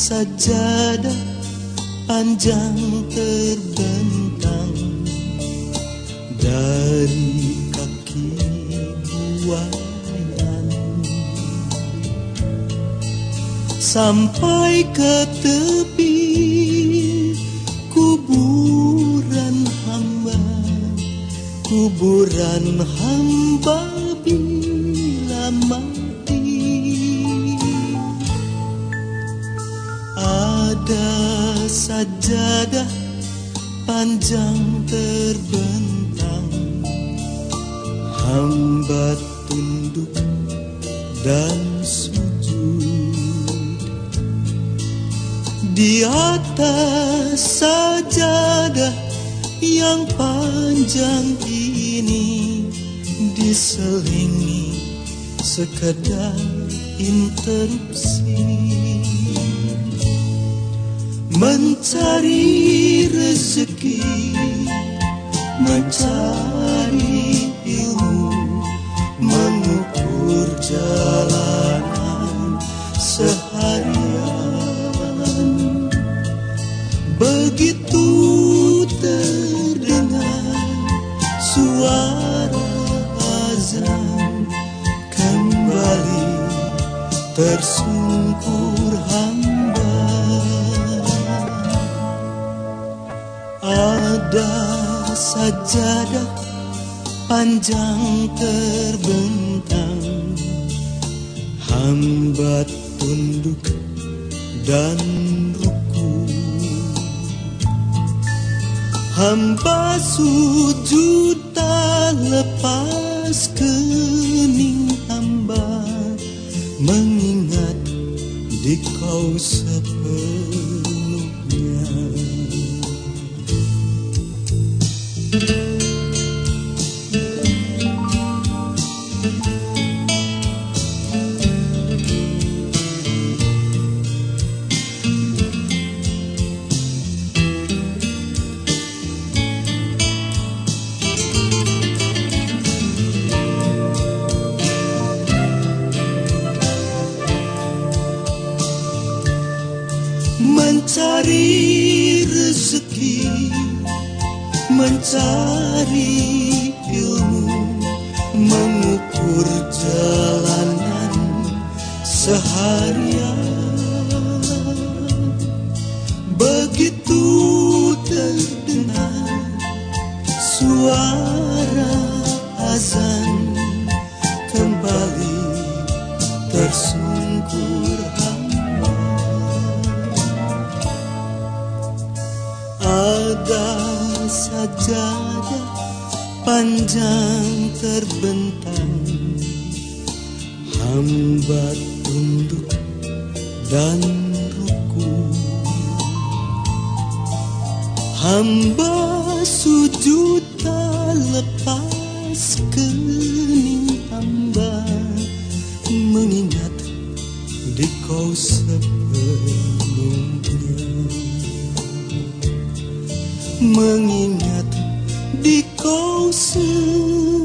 sajadah panjang terbentang dari kaki buayan sampai ke tepi kuburan hamba bila mati. Ada sajadah panjang terbentang, hamba tunduk dan sujud di atas sajadah yang panjang ini, diselingi sekedar interupsi, mencari rezeki, mencari ilmu, mengukur jalanan seharian. Begitu terdengar suara azan, kembali tersungkur hamba. Ada sajadah panjang terbentang, hamba tunduk dan ruku, hamba sujud tak lepas kening hamba, mengingat di kau sepenuhnya. Mencari rezeki, mencari ilmu, mengukur jalanan seharian. Begitu terdengar suara azan, kembali tersungkur hamba. Ada sajadah panjang terbentang, hamba tunduk dan ruku, hamba sujud tak lepas kening hamba, mengingat di kau sepenuhnya, mengingat di kau sepenuhnya.